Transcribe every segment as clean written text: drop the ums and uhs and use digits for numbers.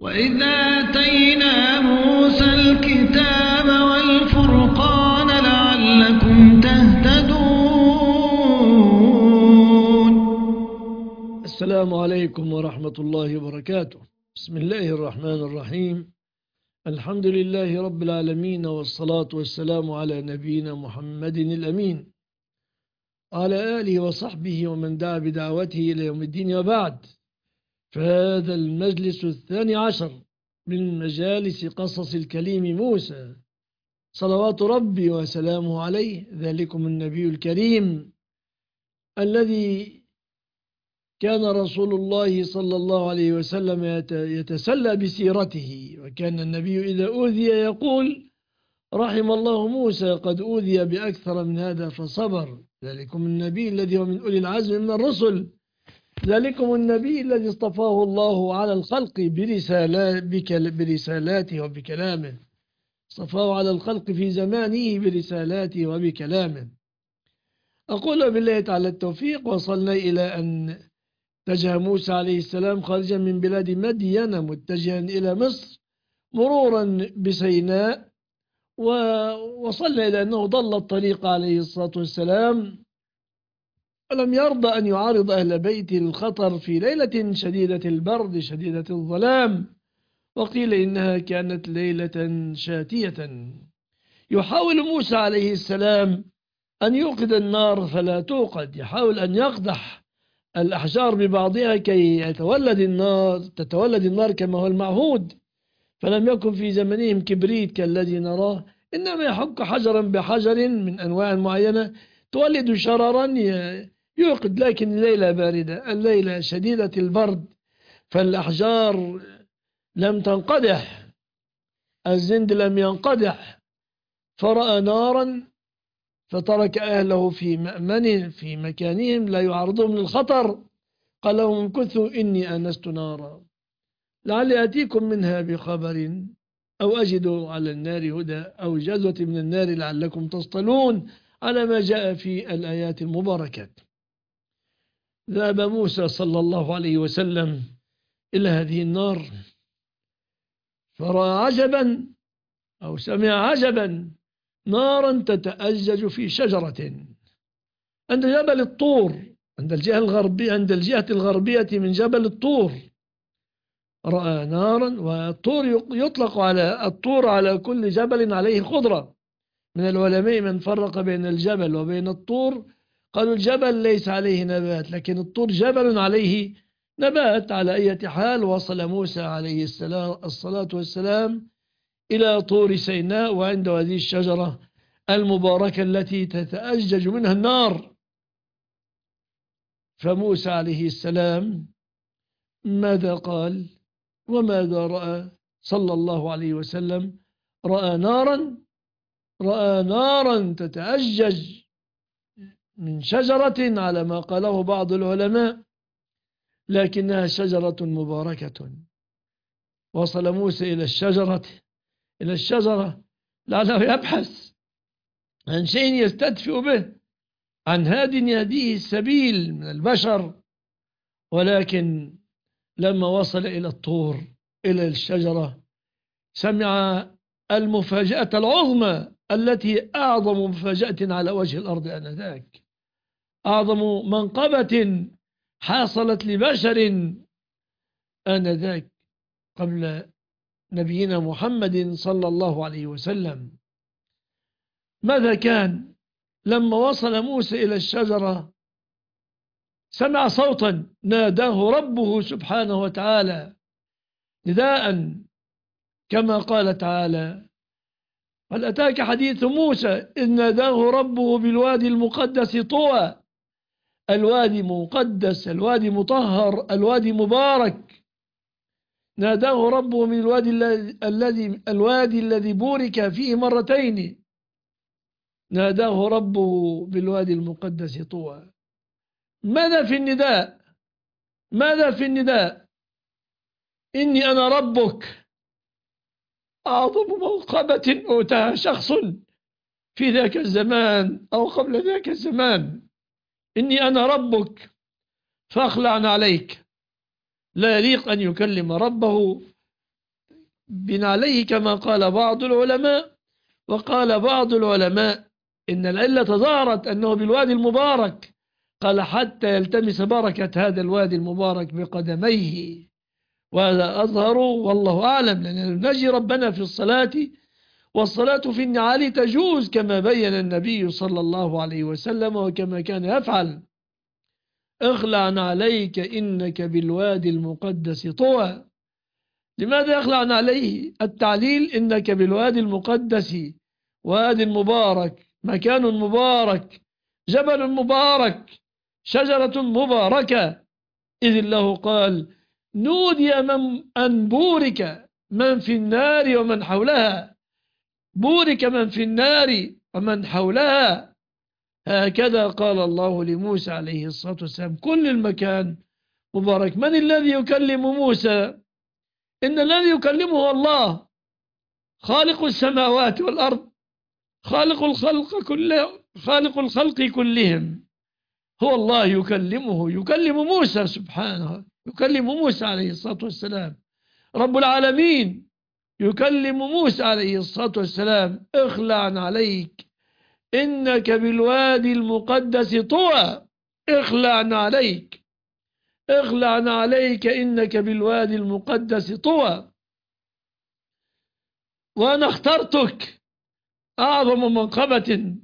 وإذا آتينا موسى الكتاب والفرقان لعلكم تهتدون. السلام عليكم ورحمة الله وبركاته. بسم الله الرحمن الرحيم. الحمد لله رب العالمين، والصلاة والسلام على نبينا محمد الأمين على آله وصحبه ومن دعا بدعوته إلى يوم الدين، وبعد. فهذا المجلس 12 من مجالس قصص الكليم موسى، صلوات ربي وسلامه عليه، ذلكم النبي الكريم الذي كان رسول الله صلى الله عليه وسلم يتسلى بسيرته. وكان النبي إذا أوذي يقول: رحم الله موسى قد أوذي بأكثر من هذا فصبر. ذلكم النبي الذي هو من أولي العزم من الرسل، ذلكم النبي الذي اصطفاه الله على الخلق برسالاته وبكلامه، اصطفاه على الخلق في زمانه برسالاته وبكلامه. أقول بالله تعالى التوفيق، وصلنا إلى أن اتجه موسى عليه السلام خارجا من بلاد مدين متجها إلى مصر مرورا بسيناء، ووصلنا إلى أنه ضل الطريق عليه الصلاة والسلام، ولم يرضى أن يعارض أهل بيته الخطر في ليلة شديدة البرد شديدة الظلام، وقيل إنها كانت ليلة شاتية. يحاول موسى عليه السلام أن يوقد النار فلا توقد، يحاول أن يقدح الأحجار ببعضها كي تتولد النار كما هو المعهود، فلم يكن في زمنهم كبريت كالذي نراه، إنما يحك حجرا بحجر من أنواع معينة تولد شررا يوقد. لكن الليلة باردة، الليلة شديدة البرد، فالأحجار لم تنقدح، الزند لم ينقدح، فرأى نارا فترك أهله في مأمن في مكانهم لا يعرضهم للخطر. قال لهم: امكثوا إني آنست نارا لعلي آتيكم منها بخبر أو أجد على النار هدى أو جذوة من النار لعلكم تصطلون، على ما جاء في الآيات المباركات. ذهب موسى صلى الله عليه وسلم إلى هذه النار، فرأى عجبا أو سمع عجبا: نارا تتأجج في شجرة عند جبل الطور، عند الجهة الغربية من جبل الطور. رأى نارا، والطور يطلق على الطور على كل جبل عليه خضرة. من العلماء من فرق بين الجبل وبين الطور، قالوا الجبل ليس عليه نبات، لكن الطور جبل عليه نبات. على أي حال، وصل موسى عليه الصلاة والسلام إلى طور سيناء، وعند هذه الشجرة المباركة التي تتأجج منها النار. فموسى عليه السلام ماذا قال وماذا رأى صلى الله عليه وسلم؟ رأى نارا تتأجج من شجرة، على ما قاله بعض العلماء، لكنها شجرة مباركة. وصل موسى إلى الشجرة لعله يبحث عن شيء يستدفئ به، عن هاد يهديه السبيل من البشر، ولكن لما وصل إلى الطور إلى الشجرة سمع المفاجأة العظمى التي أعظم مفاجأة على وجه الأرض آنذاك، أعظم منقبة حصلت لبشر آنذاك قبل نبينا محمد صلى الله عليه وسلم. ماذا كان؟ لما وصل موسى إلى الشجرة سمع صوتا ناداه ربه سبحانه وتعالى نداء، كما قال تعالى: هل أتاك حديث موسى إذ ناداه ربه بالوادي المقدس طوى. الوادي مقدس، الوادي مطهر، الوادي مبارك. ناداه ربه من الوادي الذي بورك فيه مرتين، ناداه ربه بالوادي المقدس طوى. ماذا في النداء؟ ماذا في النداء؟ إني أنا ربك. أعظم منقبة أوتاها شخص في ذاك الزمان أو قبل ذاك الزمان. إني أنا ربك فاخلع عليك. لا يليق أن يكلم ربه بنعليه كما قال بعض العلماء. وقال بعض العلماء إن العلة ظهرت أنه بالوادي المبارك، قال حتى يلتمس بركة هذا الوادي المبارك بقدميه، وهذا أظهر والله أعلم، لأننا نجي ربنا في الصلاة، والصلاة في النعال تجوز كما بين النبي صلى الله عليه وسلم وكما كان يفعل. اخلع عليك إنك بالوادي المقدس طوى. لماذا يخلع عليه؟ التعليل إنك بالوادي المقدس، وادي مبارك، مكان مبارك، جبل مبارك، شجرة مباركة. إذ الله قال نودي أن بورك من في النار ومن حولها، بورك من في النار ومن حولها. هكذا قال الله لموسى عليه الصلاة والسلام، كل المكان مبارك. من الذي يكلم موسى؟ إن الذي يكلمه هو الله، خالق السماوات والأرض، خالق الخلق كلهم، هو الله يكلم موسى سبحانه، يكلم موسى عليه الصلاة والسلام. رب العالمين يكلم موسى عليه الصلاة والسلام، اخلع عليك إنك بالوادي المقدس طوى. اخلع عليك، اخلع عليك إنك بالوادي المقدس طوى، وأنا اخترتك. أعظم منقبة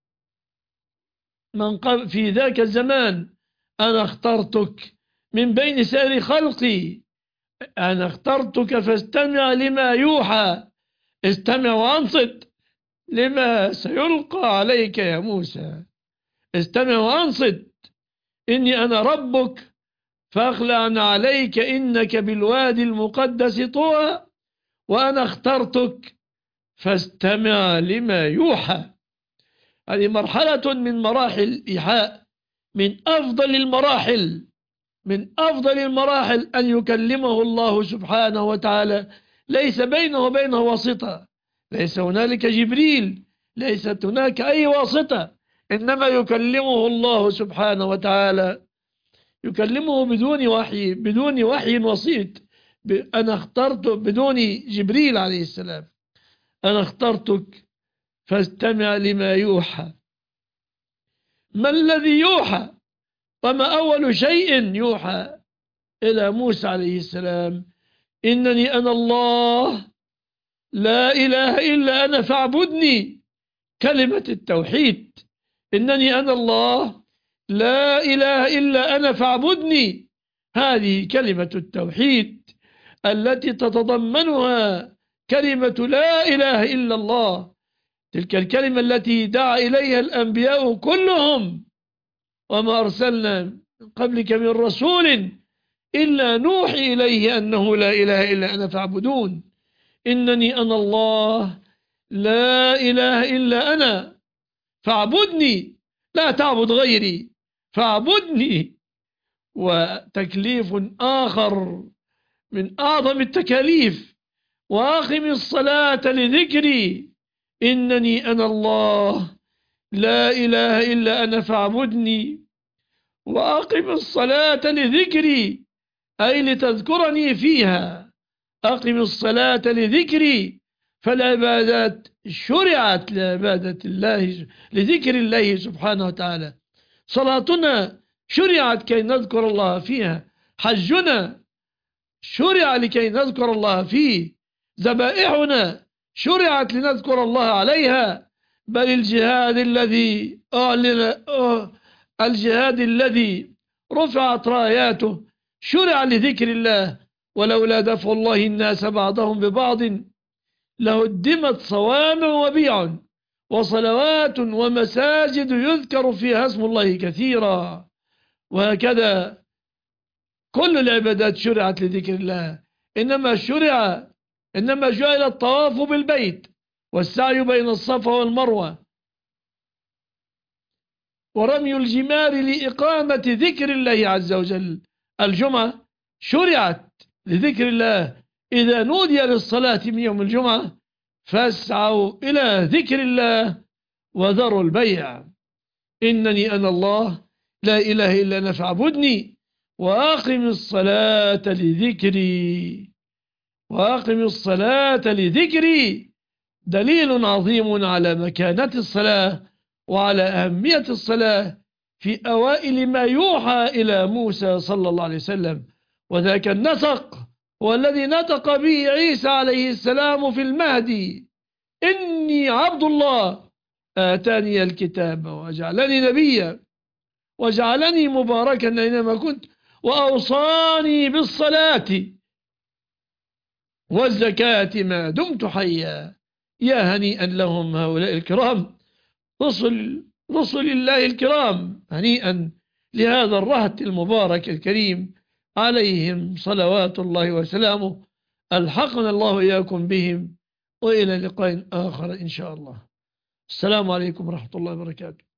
في ذاك الزمان، أنا اخترتك من بين سائر خلقي، أنا اخترتك فاستمع لما يوحى، استمع وأنصت لما سيلقى عليك يا موسى، استمع وأنصت، إني أنا ربك فاخلع عليك إنك بالوادي المقدس طوى، وأنا اخترتك فاستمع لما يوحى. هذه مرحلة من مراحل الإيحاء، من أفضل المراحل أن يكلمه الله سبحانه وتعالى، ليس بينه وبينه واسطة، ليس هنالك جبريل، ليست هناك أي واسطة، إنما يكلمه الله سبحانه وتعالى، يكلمه بدون وحي وسيط. أنا اخترت بدون جبريل عليه السلام، أنا اخترتك فاستمع لما يوحى. ما الذي يوحى؟ وما أول شيء يوحى إلى موسى عليه السلام؟ إنني أنا الله لا إله إلا أنا فاعبدني، كلمة التوحيد. إنني أنا الله لا إله إلا أنا فاعبدني، هذه كلمة التوحيد التي تتضمنها كلمة لا إله إلا الله، تلك الكلمة التي دعا إليها الأنبياء كلهم، وما أرسلنا من قبلك من رسول إلا نوحي إليه أنه لا إله إلا أنا فاعبدون. إنني أنا الله لا إله إلا أنا فاعبدني، لا تعبد غيري، فاعبدني. وتكليف آخر من أعظم التكاليف، وأقم الصلاة لذكري، إنني أنا الله لا إله إلا أنا فاعبدني وأقم الصلاة لذكري، أي لتذكرني فيها، أقم الصلاة لذكري. فالعبادات شرعت لعبادة الله، لذكر الله سبحانه وتعالى. صلاتنا شرعت كي نذكر الله فيها، حجنا شرع لكي نذكر الله فيه، ذبائحنا شرعت لنذكر الله عليها. بل الجهاد الذي رفعت راياته شرع لذكر الله. ولولا دفع الله الناس بعضهم ببعض لهدمت صوامع وبيع وصلوات ومساجد يذكر فيها اسم الله كثيرا. وهكذا كل العبادات شرعت لذكر الله، إنما جعل الطواف بالبيت والسعي بين الصفا والمروة ورمي الجمار لإقامة ذكر الله عز وجل. الجمعة شرعت لذكر الله، إذا نودي للصلاة من يوم الجمعة فاسعوا إلى ذكر الله وذروا البيع. إنني أنا الله لا إله إلا أنا فاعبدني وأقم الصلاة لذكري. وأقم الصلاة لذكري دليل عظيم على مكانة الصلاة وعلى أهمية الصلاة في أوائل ما يوحى إلى موسى صلى الله عليه وسلم. وذاك النسق هو الذي نطق به عيسى عليه السلام في المهدي: إني عبد الله آتاني الكتاب وجعلني نبيا وجعلني مباركا أينما كنت وأوصاني بالصلاة والزكاة ما دمت حيا. يا هنيئا لهم هؤلاء الكرام، رسل الله الكرام، هنيئا لهذا الرهط المبارك الكريم، عليهم صلوات الله وسلامه. ألحقنا الله إياكم بهم، وإلى لقاء آخر إن شاء الله. السلام عليكم ورحمة الله وبركاته.